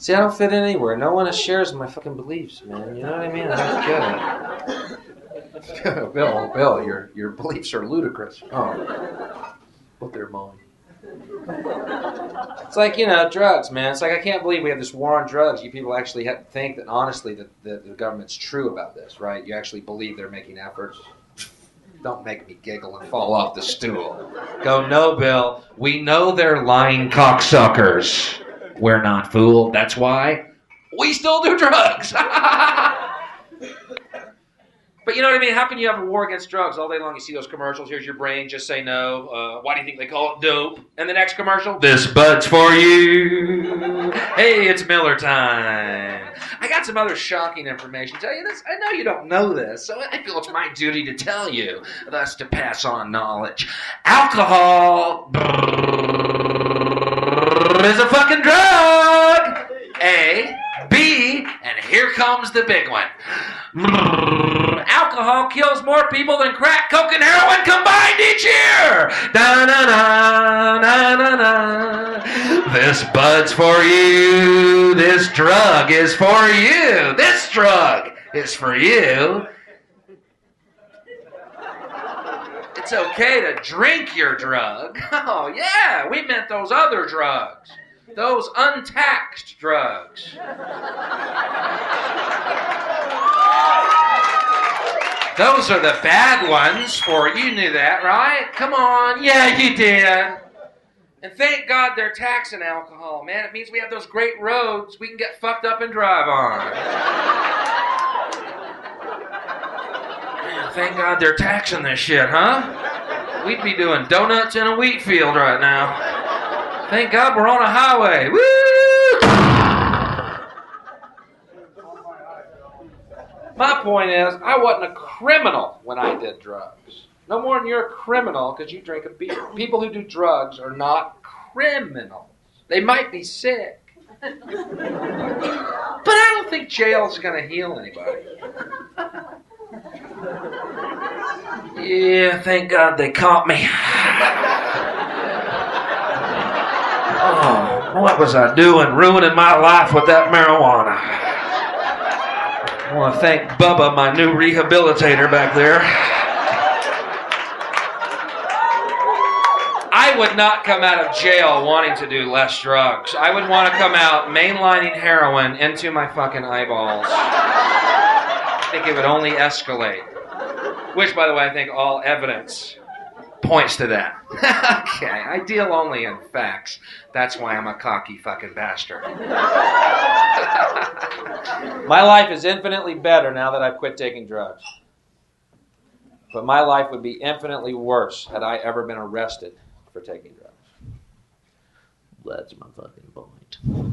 See, I don't fit in anywhere. No one shares my fucking beliefs, man. You know what I mean? I don't get it. Bill, your beliefs are ludicrous. Oh, but they're mine. It's like, drugs, man. It's like, I can't believe we have this war on drugs. You people actually have to think that, honestly, that the government's true about this, right? You actually believe they're making efforts. Don't make me giggle and fall off the stool. Go, no, Bill. We know they're lying cocksuckers. We're not fooled. That's why we still do drugs. But you know what I mean? How can you have a war against drugs all day long? You see those commercials. Here's your brain. Just say no. Why do you think they call it dope? And the next commercial, this bud's for you. Hey, it's Miller time. I got some other shocking information to tell you this. I know you don't know this, so I feel it's my duty to tell you, thus to pass on knowledge. Alcohol is a fucking drug. A, B, and here comes the big one. Alcohol kills more people than crack, coke, and heroin combined each year. Da-na-na-na-na-na. This bud's for you. This drug is for you. This drug is for you. It's okay to drink your drug. Oh, yeah, we meant those other drugs. Those untaxed drugs. Those are the bad ones for you. Knew that, right? Come on. Yeah, you did. And thank God they're taxing alcohol, man. It means we have those great roads we can get fucked up and drive on. Man, thank God they're taxing this shit, huh? We'd be doing donuts in a wheat field right now. Thank God we're on a highway. Woo! My point is, I wasn't a criminal when I did drugs. No more than you're a criminal because you drink a beer. People who do drugs are not criminals. They might be sick. But I don't think jail's going to heal anybody. Yeah, thank God they caught me. Oh, what was I doing ruining my life with that marijuana? I want to thank Bubba, my new rehabilitator back there. I would not come out of jail wanting to do less drugs. I would want to come out mainlining heroin into my fucking eyeballs. I think it would only escalate. Which, by the way, I think all evidence points to that. Okay, I deal only in facts. That's why I'm a cocky fucking bastard. My life is infinitely better now that I've quit taking drugs. But my life would be infinitely worse had I ever been arrested for taking drugs. That's my fucking point.